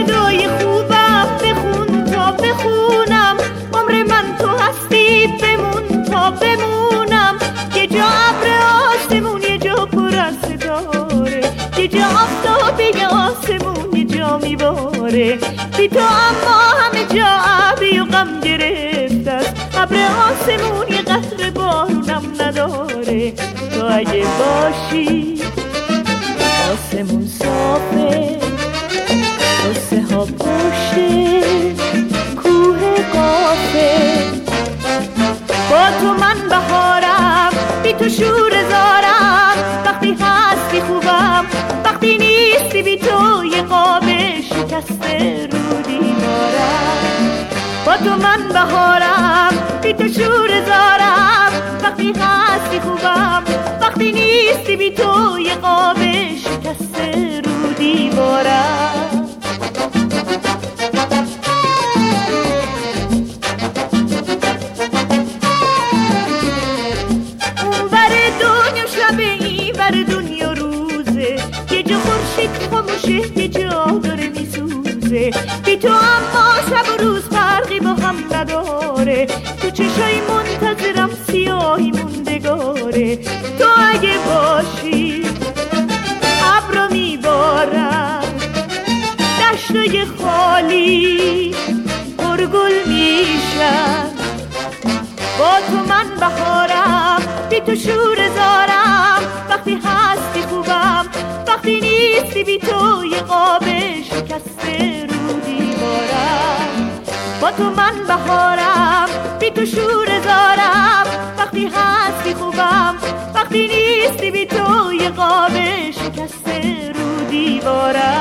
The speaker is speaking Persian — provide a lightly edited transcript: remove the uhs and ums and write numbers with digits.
صدای خوبم بخون تا بخونم، عمر من تو هستی بمون تا بمونم. یه جا ابر آسمون یه جا پر از ستاره، یه جا آفتاب یه آسمون یه جا میباره. بی تو اما همه جا ابری و غم گرفته است، ابر آسمون یه قطره بارونم نداره. تو اگه باشی آسمون صافه، قصه ها پشته کوه قافه. با تو من بهارم، بی تو شور زارم. وقتی هستی خوبم، وقتی نیستی بی تو یه قاب شکسته رو دیوارم. با تو من بهارم، بی تو شور زارم. وقتی هستی خوبم، وقتی نیستی بی تو یه قاب شکسته رو دیوارم. اون بر دنیا شبه این بر دنیا روزه، یه جا خورشید خاموشه یه جا داره میسوزه. بی تو اما شب و روز فرقی با هم نداره، تو چشای منتظرم سیاهی موندگاره. تو اگه باشی ابرو میبارم، دشتای خالی پرگل میشن. با تو من بهارم، بی تو شور زارم. وقتی هستی خوبم، وقتی نیستی بی تو یه قاب شکسته رو دیوارم. با تو من بهارم، بی تو شور زارم. وقتی هستی خوبم، وقتی نیستی بی تو یه قاب شکسته رو دیوارم.